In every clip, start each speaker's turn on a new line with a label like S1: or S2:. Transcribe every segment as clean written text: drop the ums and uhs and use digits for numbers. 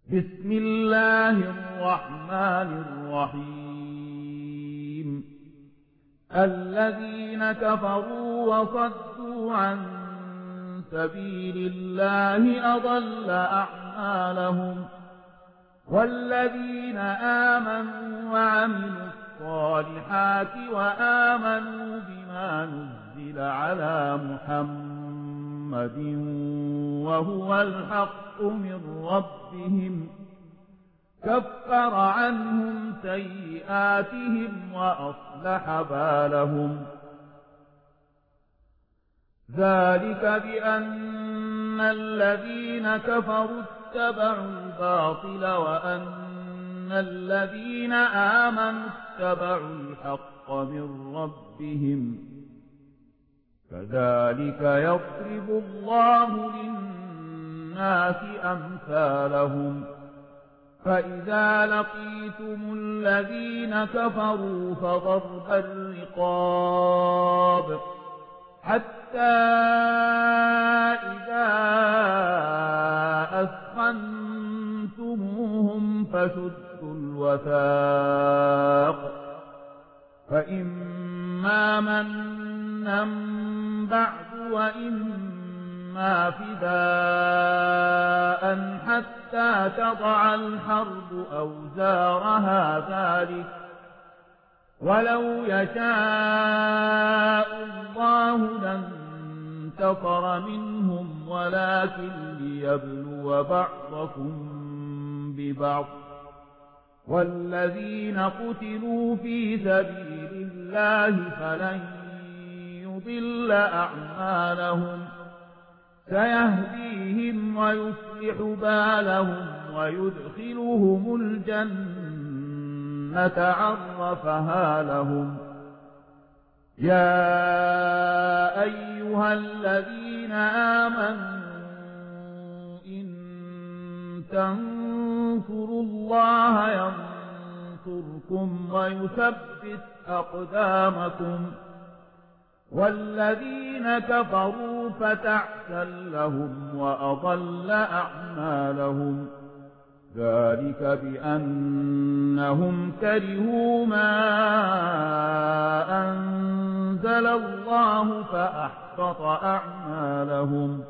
S1: بسم الله الرحمن الرحيم الذين كفروا وصدوا عن سبيل الله أضل أعمالهم والذين آمنوا وعملوا الصالحات وآمنوا بما نزل على محمد وهو الحق من ربهم كفر عنهم سيئاتهم وأصلح بالهم ذلك بأن الذين كفروا اتبعوا الباطل وأن الذين آمنوا اتبعوا الحق من ربهم كذلك يضرب الله للناس أمثالهم فإذا لقيتم الذين كفروا فضرب الرقاب حتى إذا أثخنتموهم فشدوا الوثاق فإما منا بعد وإما فداء حتى تضع الحرب أوزارها ذلك ولو يشاء الله لانتصر منهم ولكن ليبلو بعضكم ببعض والذين قتلوا في سبيل الله فلن يضل أعمالهم سيهديهم ويصلح بالهم ويدخلهم الجنة عرفها لهم يا أيها الذين آمنوا إن تنصروا الله ينصركم ويثبت أقدامكم والذين كفروا فتعسا لهم وأضل أعمالهم ذلك بأنهم كرهوا ما أنزل الله فأحبط أعمالهم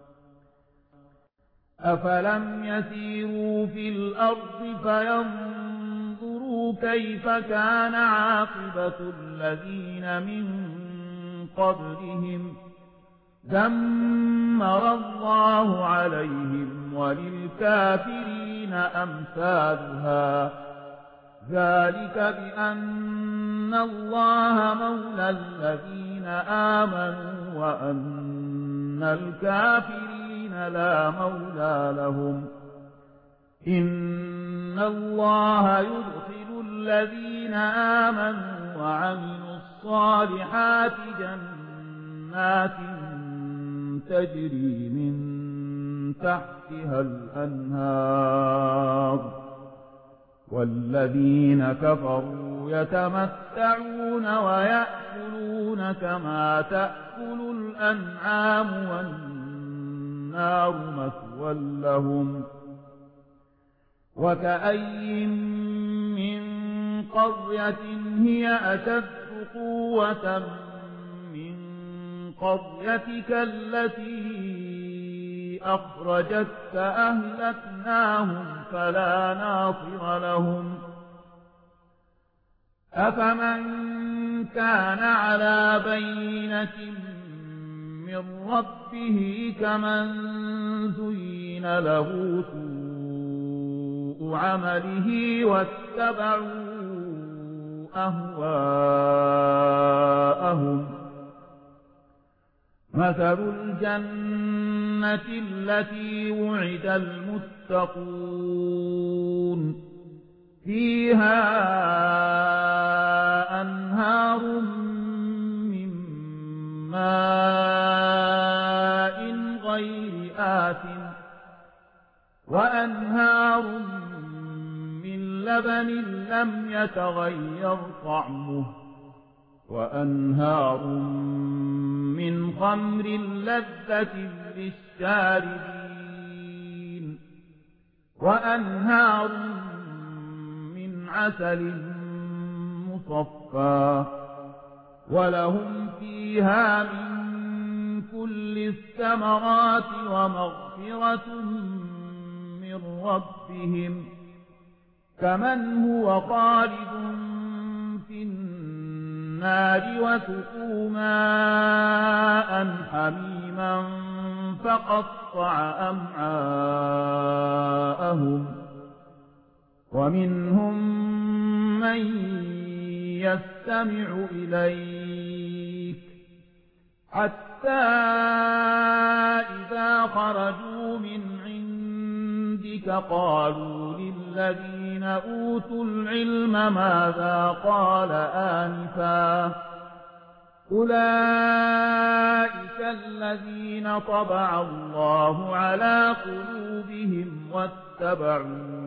S1: أفلم يسيروا في الأرض فينظروا كيف كان عاقبة الذين من قبلهم دمر الله عليهم وللكافرين أمثالها ذلك بأن الله مولى الذين آمنوا وأن الكافرين لا مولى لهم إن الله يدخل الذين آمنوا وعملوا الصالحات جنات تجري من تحتها الأنهار والذين كفروا يتمتعون ويأكلون كما تأكل الأنعام والنار مثوى لهم وكأين من قرية هي أشد قوة من قريتك التي أخرجتك أهلكناهم فلا ناصر لهم أفمن كان على بينة من ربه كمن زين له سوء عمله واتبعوا أهواءهم مثل الجنة التي وعد المتقون فيها أنهار من ماء غير آسن وأنهار من لبن لم يتغير طعمه وأنهار من خمر لذة للشاربين وأنهار من عسل مصفى ولهم فيها من كل الثمرات ومغفرة من ربهم كمن هو خالد في النار وسقوا ماء حميما فقطع أمعاءهم ومنهم من يستمع إليك حتى إذا خرجوا من عندك قالوا للذين أوتوا العلم ماذا قال آنفا أولئك الذين طبع الله على قلوبهم واتبعوا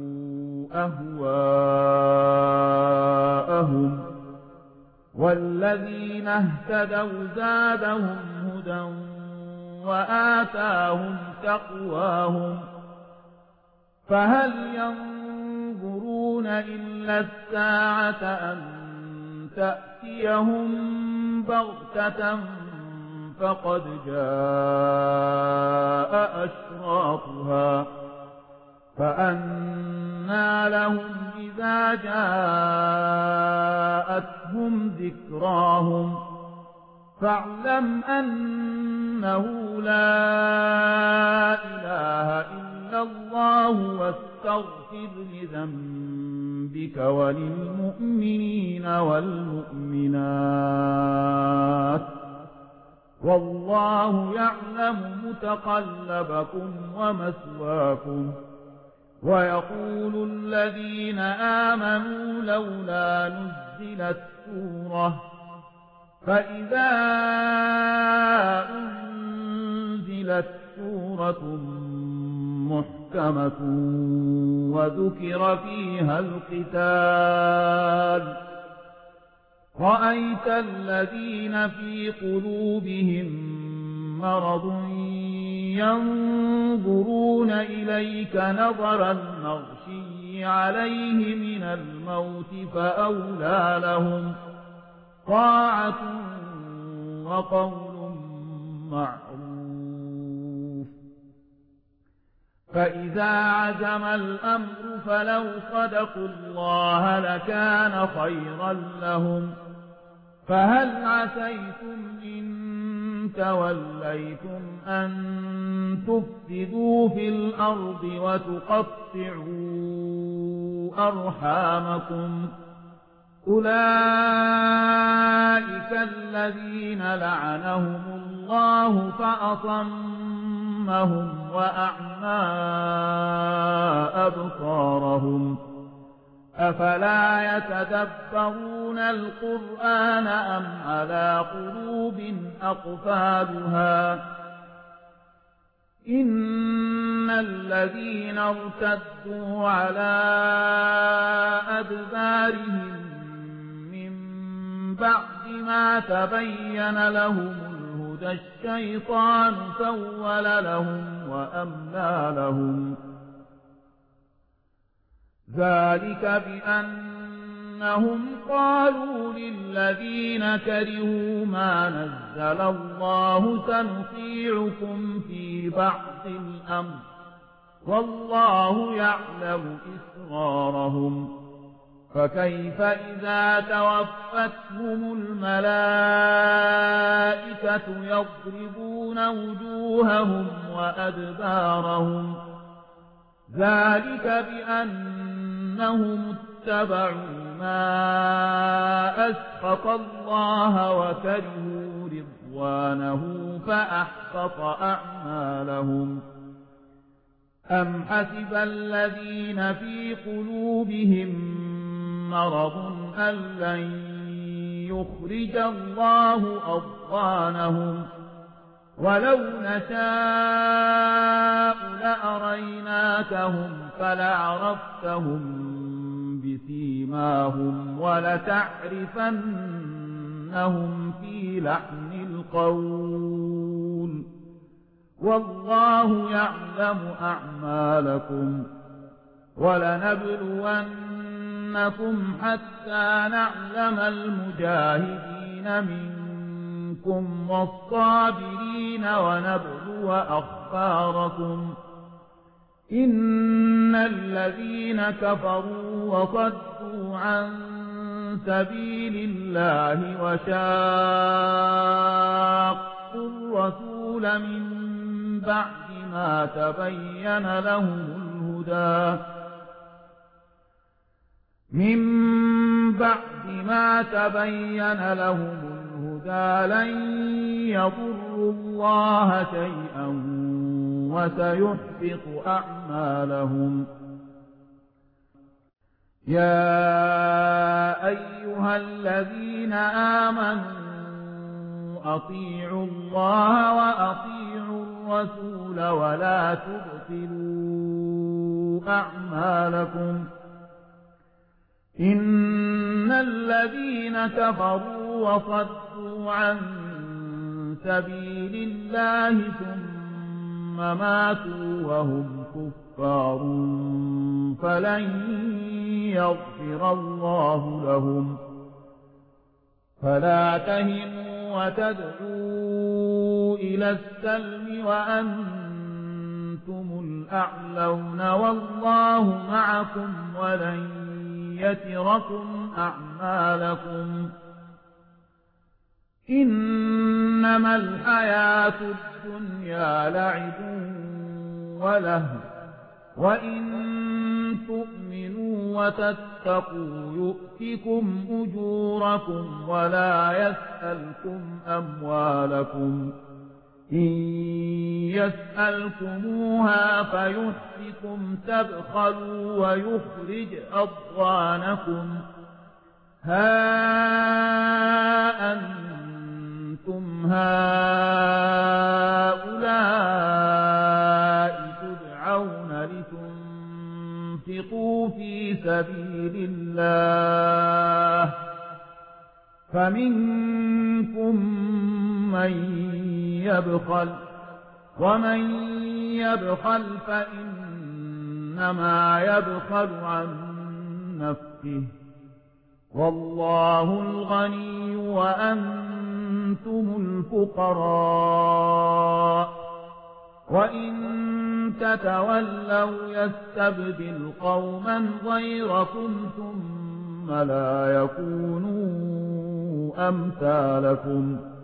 S1: أهواءهم والذين اهتدوا زادهم هدى وآتاهم تقواهم فهل ينظرون إلا الساعة أن تأتيهم بغتة فقد جاء أشراطها فأنى لهم إذا جاءتهم ذكراهم فاعلم أنه لا إله إلا الله واستغفر لذنبك وللمؤمنين والمؤمنات والله يعلم متقلبكم ومثواكم ويقول الذين آمنوا لولا نزلت سورة فإذا أنزلت سورة محكمة وذكر فيها القتال رأيت الذين في قلوبهم مرض ينظرون إليك نظر المغشي عليه من الموت فأولى لهم طاعة وقول معروف فإذا عزم الأمر فلو صدقوا الله لكان خيرا لهم فهل عسيتم إن توليتم أن تفسدوا في الأرض وتقطعوا أرحامكم أولئك الذين لعنهم الله فأصمهم وأعمى أبصارهم أفلا يتدبرون القرآن أم على قلوب أقفالها إن الذين ارتدوا على أدبارهم من بعد ما تبين لهم الهدى الشيطان سول لهم وأملى لهم ذلك بأنهم قالوا للذين كرهوا ما نزل الله سنطيعكم في بعض الأمر والله يعلم إسرارهم فكيف إذا توفتهم الملائكة يضربون وجوههم وأدبارهم ذلك بأنهم اتبعوا ما أسخط الله وكرهوا رضوانه فأحبط أعمالهم أم حسب الذين في قلوبهم مرض أن لن يخرج الله أضغانهم ولو نشاء لأريناكهم فلعرفتهم بسيماهم ولتعرفنهم في لحن القول والله يعلم أعمالكم ولنبلونكم حتى نعلم المجاهدين منكم والصابرين ونبلو أخباركم إن الذين كفروا وصدوا عن سبيل الله وشاقوا الرسول من بعد ما تبين لهم الهدى لن يضروا الله شيئا وسيحبط أعمالهم يا أيها الذين آمنوا أطيعوا الله وأطيعوا الرسول ولا تبطلوا أعمالكم إن الذين كفروا وصدوا عن سبيل الله ثم ماتوا وهم كفار فلن يغفر الله لهم فلا تهنوا وتدعوا إلى السلم وأنتم الأعلون والله معكم ولن يتركم أعمالكم إنما الحياة الدنيا لعب ولهو وإن تؤمنوا وتتقوا يؤتكم أجوركم ولا يسألكم أموالكم إن يسألكموها فيحفكم تبخلوا ويخرج أضغانكم ها أنتم هؤلاء تدعون لتنفقوا في سبيل الله فمنكم من يبخل ومن يبخل فإنما يبخل عن نفسه والله الغني وأنتم الفقراء وإن تتولوا يستبدل قوما غيركم ثم لا يكونوا أمثالكم